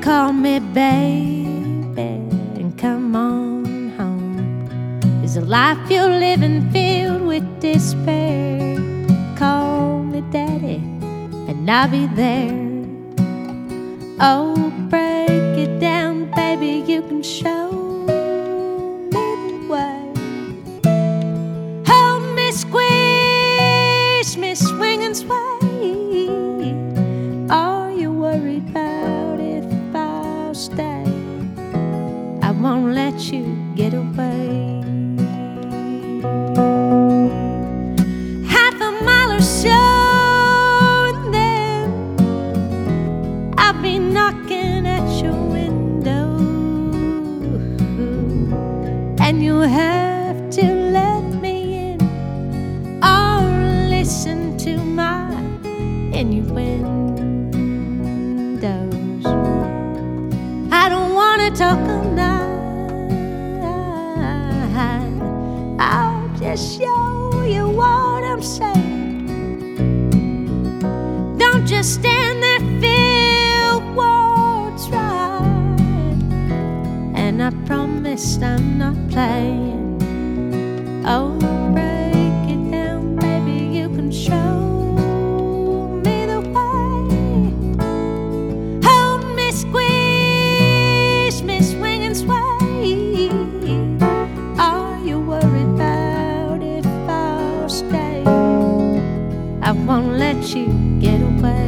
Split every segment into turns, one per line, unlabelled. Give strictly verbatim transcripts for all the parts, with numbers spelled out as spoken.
call me baby and come on home. Is the life you're living filled with despair? Call me daddy and I'll be there. Oh, break it down, baby, you can show me the way. Hold me, squeeze me, swing and sway. Are you worried about if I'll stay? I won't let you get away. Half a mile or so, and then I'll be knocking at your window, and you'll have to let me in or listen to my innuendos. I don't wanna talk all night, I'll just show you what I'm saying. Don't just stand there, feel what's right, and I promise I'm not playing. Oh, break it down, baby, you can show me the way. Hold me, squeeze me, swing and sway. Are you worried about if I'll stay? I won't let you get away.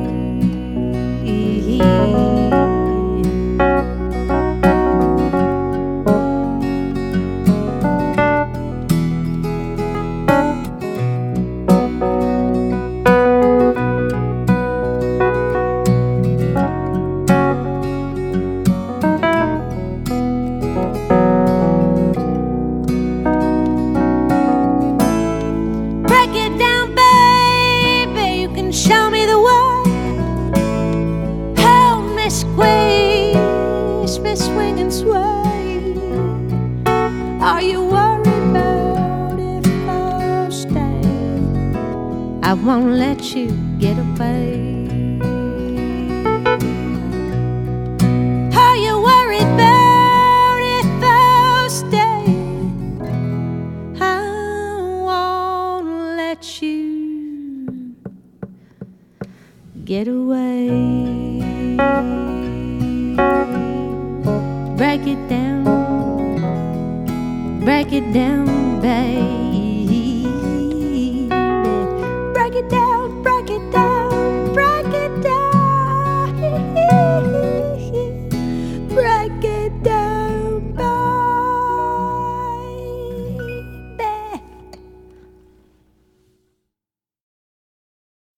Break it down, baby, you can show me the way. Hold me, squeeze me, swing and sway. Are you worried about if I'll stay? I won't let you get away. Are you worried about if I'll stay? I won't let you get away. Break it down, break it down, babe.